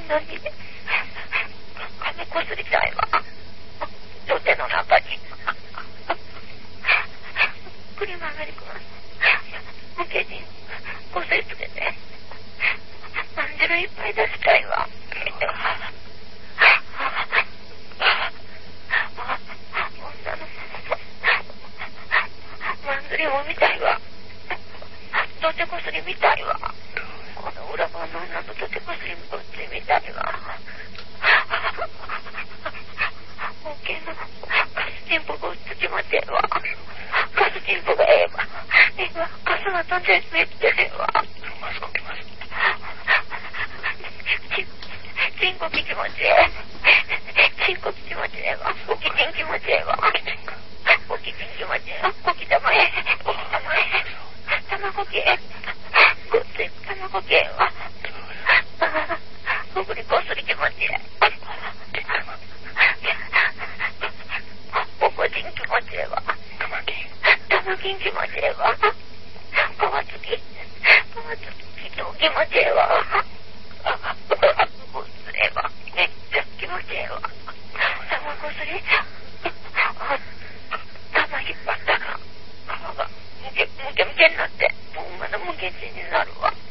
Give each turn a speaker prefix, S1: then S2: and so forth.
S1: のに髪こすりたいわ。土手の中にクリームアメリカ向けにこすりつけてまんじるいっぱい出したいわ。女のまんじりも見たいわ。土手こすり見たいわ。この裏側の女の土手こすりどっち見たいわ。大きなカスチンポがうつきまってえわ。カスチンポがええわ。ええわ。カスが飛んでめっちゃええわ。チンコキ気持ちええ。チンコキ気持ちええわ。オキチン気持ちええわ。オキチン気持ちええわ。オキ玉ええ。オキ玉ええ。卵系ごっつい卵系はほぐりこすり気持ちいい。おこちん気持ちいいわ。玉金気持ちいいわ。皮付きと気持ちいいわ。ごっついわ。めっちゃ気持ちいいわ。玉こすり玉引っ張ったら皮がむけむけになってもうまだむけちになるわ。